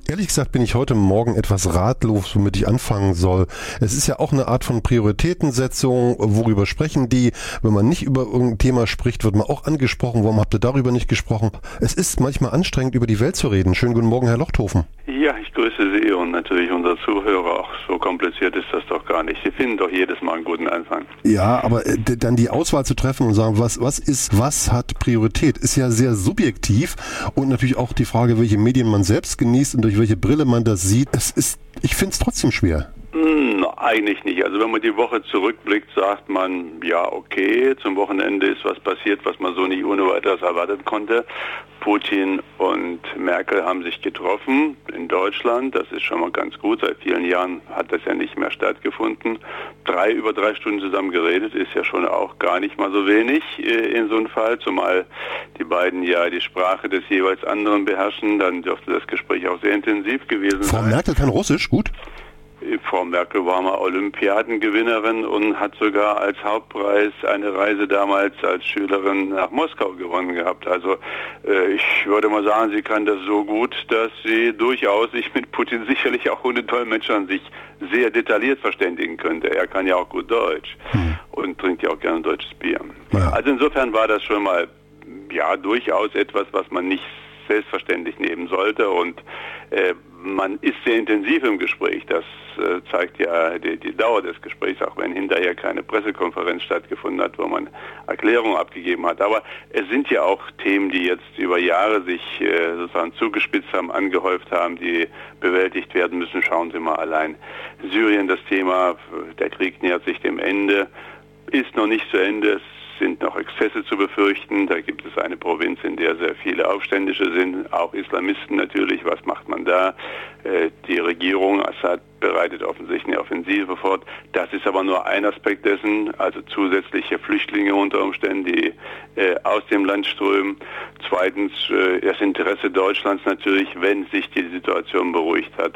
Ehrlich gesagt bin ich heute Morgen etwas ratlos, womit ich anfangen soll. Es ist ja auch eine Art von Prioritätensetzung. Worüber sprechen die? Wenn man nicht über irgendein Thema spricht, wird man auch angesprochen. Warum habt ihr darüber nicht gesprochen? Es ist manchmal anstrengend, über die Welt zu reden. Schönen guten Morgen, Herr Lochthofen. Ja, ich grüße Sie und natürlich unsere Zuhörer. Auch so kompliziert ist das doch gar nicht. Sie finden doch jedes Mal einen guten Anfang. Ja, aber dann die Auswahl zu treffen und sagen, was hat Priorität, ist ja sehr subjektiv. Und natürlich auch die Frage, welche Medien man selbst genießt und durch welche Brille man das sieht. Ich finde es trotzdem schwer. Eigentlich nicht. Also wenn man die Woche zurückblickt, sagt man, ja okay, zum Wochenende ist was passiert, was man so nicht ohne weiteres erwartet konnte. Putin und Merkel haben sich getroffen in Deutschland. Das ist schon mal ganz gut. Seit vielen Jahren hat das ja nicht mehr stattgefunden. Über 3 Stunden zusammen geredet, ist ja schon auch gar nicht mal so wenig in so einem Fall. Zumal die beiden ja die Sprache des jeweils anderen beherrschen. Dann dürfte das Gespräch auch sehr intensiv gewesen sein. Frau Merkel kann Russisch, gut. Frau Merkel war mal Olympiadengewinnerin und hat sogar als Hauptpreis eine Reise damals als Schülerin nach Moskau gewonnen gehabt. Also ich würde mal sagen, sie kann das so gut, dass sie durchaus sich mit Putin sicherlich auch ohne Dolmetschern sich sehr detailliert verständigen könnte. Er kann ja auch gut Deutsch und trinkt ja auch gerne deutsches Bier. Ja. Also insofern war das schon mal durchaus etwas, was man nicht selbstverständlich nehmen sollte und man ist sehr intensiv im Gespräch. Das zeigt ja die Dauer des Gesprächs, auch wenn hinterher keine Pressekonferenz stattgefunden hat, wo man Erklärungen abgegeben hat. Aber es sind ja auch Themen, die jetzt über Jahre sich sozusagen zugespitzt haben, angehäuft haben, die bewältigt werden müssen. Schauen Sie mal allein Syrien, das Thema, der Krieg nähert sich dem Ende, ist noch nicht zu Ende. Es sind noch Exzesse zu befürchten. Da gibt es eine Provinz, in der sehr viele Aufständische sind, auch Islamisten natürlich. Was macht man da? Die Regierung Assad bereitet offensichtlich eine Offensive vor. Das ist aber nur ein Aspekt dessen, also zusätzliche Flüchtlinge unter Umständen, die aus dem Land strömen. Zweitens das Interesse Deutschlands natürlich, wenn sich die Situation beruhigt hat,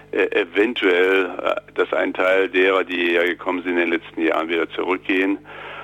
eventuell, dass ein Teil derer, die hierher gekommen sind in den letzten Jahren, wieder zurückgehen.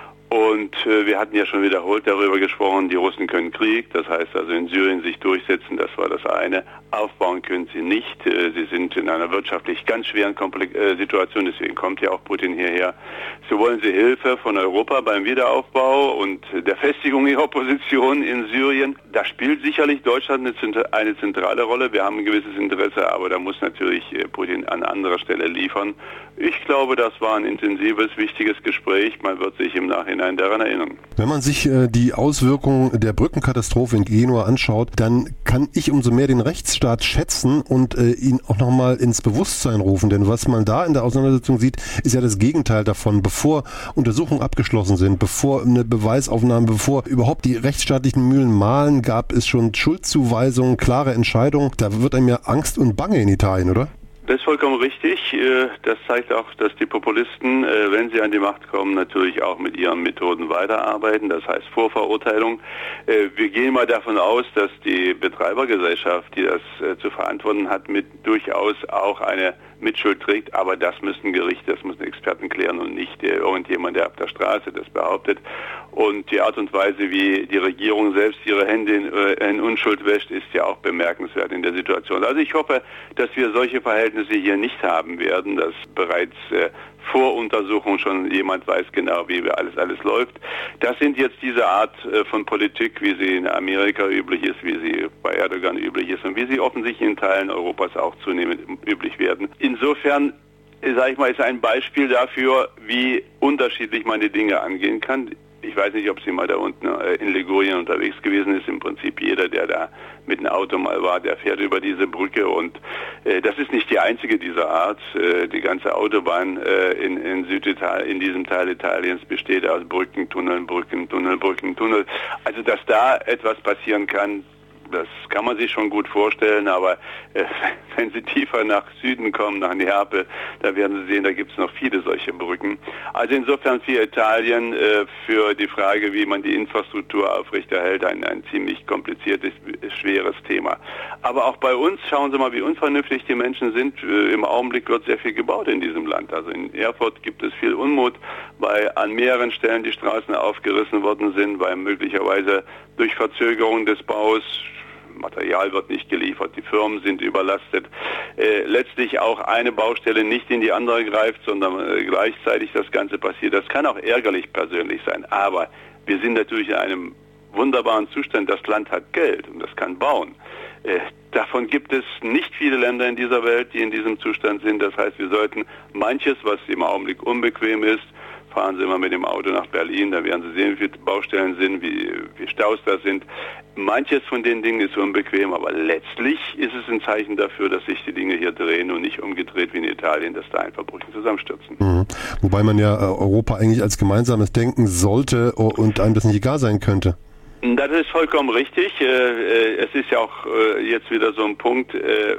Und wir hatten ja schon wiederholt darüber gesprochen, die Russen können Krieg, das heißt also in Syrien sich durchsetzen, das war das eine. Aufbauen können sie nicht, sie sind in einer wirtschaftlich ganz schweren Situation, deswegen kommt ja auch Putin hierher. So wollen sie Hilfe von Europa beim Wiederaufbau und der Festigung ihrer Position in Syrien. Da spielt sicherlich Deutschland eine zentrale Rolle, wir haben ein gewisses Interesse, aber da muss natürlich Putin an anderer Stelle liefern. Ich glaube, das war ein intensives, wichtiges Gespräch, man wird sich im Nachhinein daran erinnern. Wenn man sich die Auswirkungen der Brückenkatastrophe in Genua anschaut, dann kann ich umso mehr den Rechtsstaat schätzen und ihn auch nochmal ins Bewusstsein rufen. Denn was man da in der Auseinandersetzung sieht, ist ja das Gegenteil davon. Bevor Untersuchungen abgeschlossen sind, bevor eine Beweisaufnahme, bevor überhaupt die rechtsstaatlichen Mühlen mahlen, gab es schon Schuldzuweisungen, klare Entscheidungen. Da wird einem ja Angst und Bange in Italien, oder? Das ist vollkommen richtig. Das zeigt auch, dass die Populisten, wenn sie an die Macht kommen, natürlich auch mit ihren Methoden weiterarbeiten. Das heißt Vorverurteilung. Wir gehen mal davon aus, dass die Betreibergesellschaft, die das zu verantworten hat, mit durchaus auch eine Mitschuld trägt. Aber das müssen Gerichte, das müssen Experten klären und nicht irgendjemand, der auf der Straße das behauptet. Und die Art und Weise, wie die Regierung selbst ihre Hände in Unschuld wäscht, ist ja auch bemerkenswert in der Situation. Also ich hoffe, dass wir solche Verhältnisse hier nicht haben werden, dass bereits vor Untersuchung schon jemand weiß genau, wie alles läuft. Das sind jetzt diese Art von Politik, wie sie in Amerika üblich ist, wie sie bei Erdogan üblich ist und wie sie offensichtlich in Teilen Europas auch zunehmend üblich werden. Insofern, sage ich mal, ist ein Beispiel dafür, wie unterschiedlich man die Dinge angehen kann. Ich weiß nicht, ob Sie mal da unten in Ligurien unterwegs gewesen ist. Im Prinzip jeder, der da mit einem Auto mal war, der fährt über diese Brücke. Und das ist nicht die einzige dieser Art. Die ganze Autobahn in diesem Teil Italiens besteht aus Brücken, Tunneln. Also, dass da etwas passieren kann, das kann man sich schon gut vorstellen, aber wenn Sie tiefer nach Süden kommen, nach Neapel, da werden Sie sehen, da gibt es noch viele solche Brücken. Also insofern für Italien, für die Frage, wie man die Infrastruktur aufrechterhält, ein ziemlich kompliziertes, schweres Thema. Aber auch bei uns, schauen Sie mal, wie unvernünftig die Menschen sind. Im Augenblick wird sehr viel gebaut in diesem Land. Also in Erfurt gibt es viel Unmut, weil an mehreren Stellen die Straßen aufgerissen worden sind, weil möglicherweise durch Verzögerung des Baus Material wird nicht geliefert, die Firmen sind überlastet. Letztlich auch eine Baustelle nicht in die andere greift, sondern gleichzeitig das Ganze passiert. Das kann auch ärgerlich persönlich sein, aber wir sind natürlich in einem wunderbaren Zustand. Das Land hat Geld und das kann bauen. Davon gibt es nicht viele Länder in dieser Welt, die in diesem Zustand sind. Das heißt, wir sollten manches, was im Augenblick unbequem ist, fahren Sie mal mit dem Auto nach Berlin, da werden Sie sehen, wie viele Baustellen sind, wie Staus da sind. Manches von den Dingen ist unbequem, aber letztlich ist es ein Zeichen dafür, dass sich die Dinge hier drehen und nicht umgedreht wie in Italien, dass da einfach Brücken zusammenstürzen. Wobei man ja Europa eigentlich als gemeinsames denken sollte und einem das nicht egal sein könnte. Das ist vollkommen richtig. Es ist ja auch jetzt wieder so ein Punkt,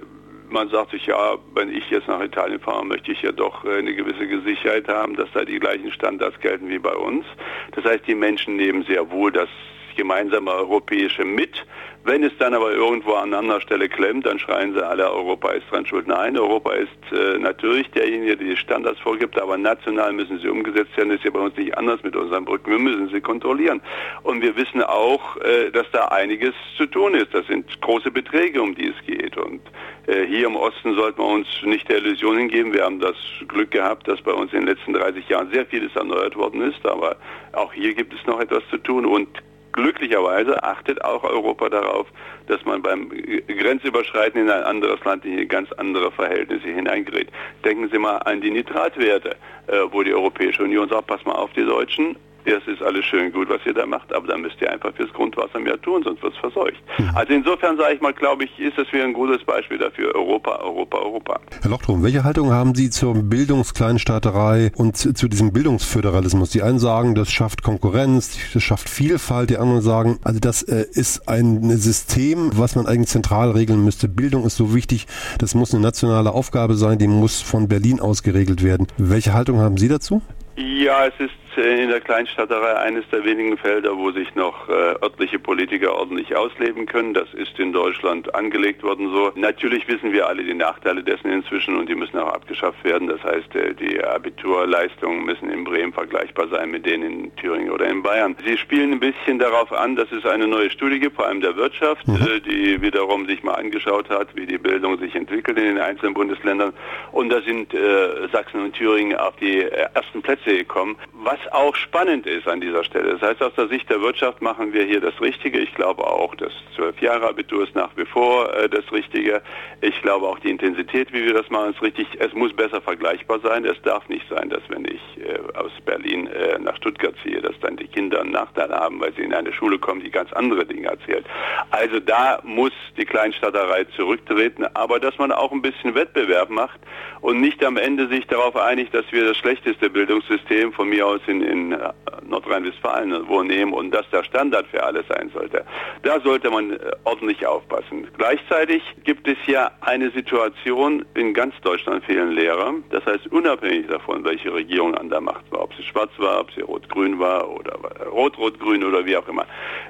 man sagt sich, ja, wenn ich jetzt nach Italien fahre, möchte ich ja doch eine gewisse Sicherheit haben, dass da die gleichen Standards gelten wie bei uns. Das heißt, die Menschen nehmen sehr wohl das gemeinsame Europäische mit. Wenn es dann aber irgendwo an anderer Stelle klemmt, dann schreien sie alle, Europa ist dran schuld. Nein, Europa ist natürlich derjenige, der die Standards vorgibt, aber national müssen sie umgesetzt werden. Das ist ja bei uns nicht anders mit unseren Brücken. Wir müssen sie kontrollieren. Und wir wissen auch, dass da einiges zu tun ist. Das sind große Beträge, um die es geht. Und hier im Osten sollten wir uns nicht der Illusion hingeben. Wir haben das Glück gehabt, dass bei uns in den letzten 30 Jahren sehr vieles erneuert worden ist. Aber auch hier gibt es noch etwas zu tun. Und glücklicherweise achtet auch Europa darauf, dass man beim Grenzüberschreiten in ein anderes Land in ganz andere Verhältnisse hineingerät. Denken Sie mal an die Nitratwerte, wo die Europäische Union sagt, pass mal auf, die Deutschen, das ist alles schön gut, was ihr da macht, aber dann müsst ihr einfach fürs Grundwasser mehr tun, sonst wird es verseucht. Also insofern sage ich mal, glaube ich, ist das wieder ein gutes Beispiel dafür. Europa, Europa, Europa. Herr Lochtrum, welche Haltung haben Sie zur Bildungskleinstaaterei und zu diesem Bildungsföderalismus? Die einen sagen, das schafft Konkurrenz, das schafft Vielfalt, die anderen sagen, also das ist ein System, was man eigentlich zentral regeln müsste. Bildung ist so wichtig, das muss eine nationale Aufgabe sein, die muss von Berlin aus geregelt werden. Welche Haltung haben Sie dazu? Ja, es ist in der Kleinstaaterei eines der wenigen Felder, wo sich noch örtliche Politiker ordentlich ausleben können. Das ist in Deutschland angelegt worden so. Natürlich wissen wir alle die Nachteile dessen inzwischen und die müssen auch abgeschafft werden. Das heißt, die Abiturleistungen müssen in Bremen vergleichbar sein mit denen in Thüringen oder in Bayern. Sie spielen ein bisschen darauf an, dass es eine neue Studie gibt, vor allem der Wirtschaft, die wiederum sich mal angeschaut hat, wie die Bildung sich entwickelt in den einzelnen Bundesländern. Und da sind Sachsen und Thüringen auf die ersten Plätze gekommen, was auch spannend ist an dieser Stelle. Das heißt, aus der Sicht der Wirtschaft machen wir hier das Richtige. Ich glaube auch, das 12-Jahre-Abitur ist nach wie vor das Richtige. Ich glaube auch, die Intensität, wie wir das machen, ist richtig. Es muss besser vergleichbar sein. Es darf nicht sein, dass wenn ich aus Berlin nach Stuttgart ziehe, dass dann die Kinder einen Nachteil haben, weil sie in eine Schule kommen, die ganz andere Dinge erzählt. Also da muss die Kleinstaaterei zurücktreten, aber dass man auch ein bisschen Wettbewerb macht und nicht am Ende sich darauf einigt, dass wir das schlechteste Bildungssystem von mir aus in Nordrhein-Westfalen nehmen und das der Standard für alle sein sollte. Da sollte man ordentlich aufpassen. Gleichzeitig gibt es ja eine Situation, in ganz Deutschland fehlen Lehrer. Das heißt, unabhängig davon, welche Regierung an der Macht war, ob sie schwarz war, ob sie rot-grün war oder rot-rot-grün oder wie auch immer.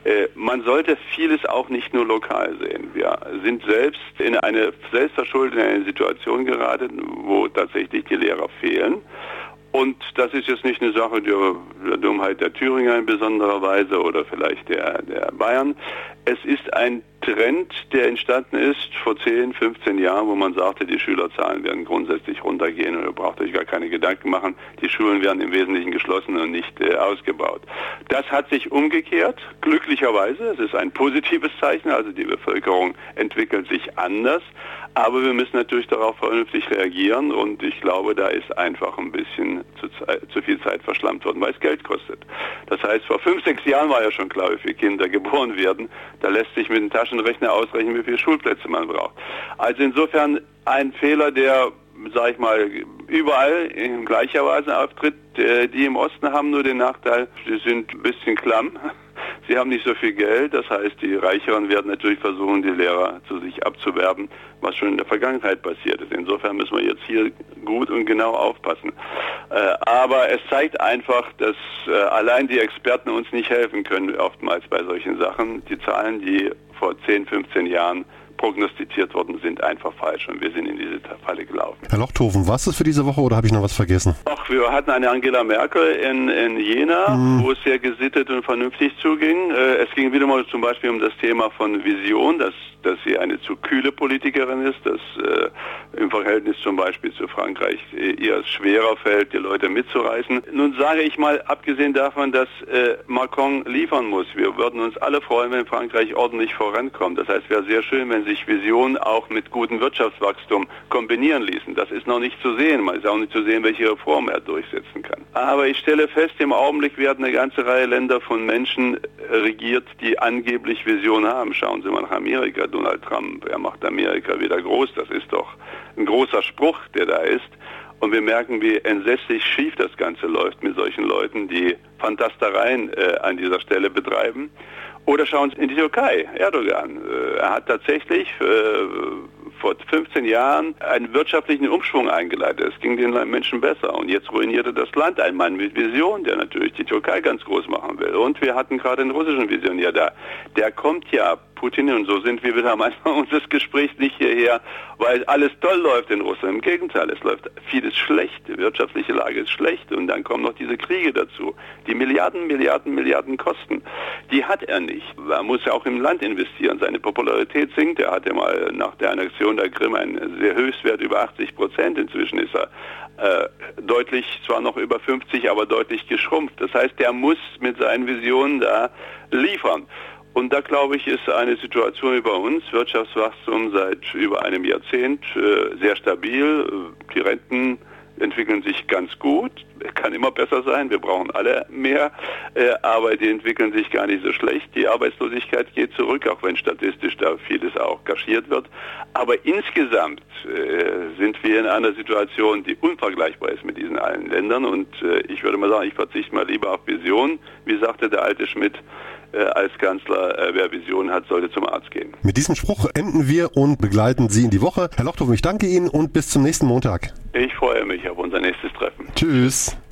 Man sollte vieles auch nicht nur lokal sehen. Wir sind selbst in eine selbstverschuldete Situation geraten, wo tatsächlich die Lehrer fehlen. Und das ist jetzt nicht eine Sache der Dummheit der Thüringer in besonderer Weise oder vielleicht der Bayern. Es ist ein Trend, der entstanden ist vor 10, 15 Jahren, wo man sagte, die Schülerzahlen werden grundsätzlich runtergehen und ihr braucht euch gar keine Gedanken machen. Die Schulen werden im Wesentlichen geschlossen und nicht ausgebaut. Das hat sich umgekehrt, glücklicherweise. Es ist ein positives Zeichen, also die Bevölkerung entwickelt sich anders. Aber wir müssen natürlich darauf vernünftig reagieren und ich glaube, da ist einfach ein bisschen zu viel Zeit verschlammt worden, weil es Geld kostet. Das heißt, vor 5, 6 Jahren war ja schon klar, wie viele Kinder geboren werden. Da lässt sich mit dem Taschenrechner ausrechnen, wie viele Schulplätze man braucht. Also insofern ein Fehler, der, sag ich mal, überall in gleicher Weise auftritt. Die im Osten haben nur den Nachteil, sie sind ein bisschen klamm. Sie haben nicht so viel Geld, das heißt, die Reicheren werden natürlich versuchen, die Lehrer zu sich abzuwerben, was schon in der Vergangenheit passiert ist. Insofern müssen wir jetzt hier gut und genau aufpassen. Aber es zeigt einfach, dass allein die Experten uns nicht helfen können, oftmals bei solchen Sachen. Die Zahlen, die vor 10, 15 Jahren prognostiziert worden sind, einfach falsch und wir sind in diese Falle gelaufen. Herr Lochthofen, was ist für diese Woche oder habe ich noch was vergessen? Ach, wir hatten eine Angela Merkel in Jena, wo es sehr gesittet und vernünftig zuging. Es ging wieder mal zum Beispiel um das Thema von Vision, dass sie eine zu kühle Politikerin ist, dass im Verhältnis zum Beispiel zu Frankreich ihr es schwerer fällt, die Leute mitzureißen. Nun sage ich mal, abgesehen davon, dass Macron liefern muss. Wir würden uns alle freuen, wenn Frankreich ordentlich vorankommt. Das heißt, es wäre sehr schön, wenn sich Visionen auch mit gutem Wirtschaftswachstum kombinieren ließen. Das ist noch nicht zu sehen. Man ist auch nicht zu sehen, welche Reformen er durchsetzen kann. Aber ich stelle fest, im Augenblick werden eine ganze Reihe Länder von Menschen regiert, die angeblich Visionen haben. Schauen Sie mal nach Amerika. Donald Trump, er macht Amerika wieder groß. Das ist doch ein großer Spruch, der da ist. Und wir merken, wie entsetzlich schief das Ganze läuft mit solchen Leuten, die Fantastereien an dieser Stelle betreiben. Oder schauen Sie in die Türkei, Erdogan. Er hat tatsächlich vor 15 Jahren einen wirtschaftlichen Umschwung eingeleitet. Es ging den Menschen besser. Und jetzt ruinierte das Land ein Mann mit Vision, der natürlich die Türkei ganz groß machen will. Und wir hatten gerade einen russischen Visionär da. Der kommt ja, Putin, und so sind wir wieder am Anfang unseres Gesprächs, nicht hierher, weil alles toll läuft in Russland. Im Gegenteil, es läuft vieles schlecht. Die wirtschaftliche Lage ist schlecht. Und dann kommen noch diese Kriege dazu, die Milliarden kosten. Die hat er nicht. Er muss ja auch im Land investieren. Seine Popularität sinkt. Er hatte mal nach der Annexion der Krim einen sehr Höchstwert über 80%. Inzwischen ist er deutlich, zwar noch über 50, aber deutlich geschrumpft. Das heißt, der muss mit seinen Visionen da liefern. Und da, glaube ich, ist eine Situation wie bei uns, Wirtschaftswachstum seit über einem Jahrzehnt, sehr stabil. Die Renten entwickeln sich ganz gut, kann immer besser sein, wir brauchen alle mehr, aber die entwickeln sich gar nicht so schlecht. Die Arbeitslosigkeit geht zurück, auch wenn statistisch da vieles auch kaschiert wird. Aber insgesamt sind wir in einer Situation, die unvergleichbar ist mit diesen allen Ländern. Und ich würde mal sagen, ich verzichte mal lieber auf Vision. Wie sagte der alte Schmidt, als Kanzler, wer Visionen hat, sollte zum Arzt gehen. Mit diesem Spruch enden wir und begleiten Sie in die Woche. Herr Lochthofen, ich danke Ihnen und bis zum nächsten Montag. Ich freue mich auf unser nächstes Treffen. Tschüss.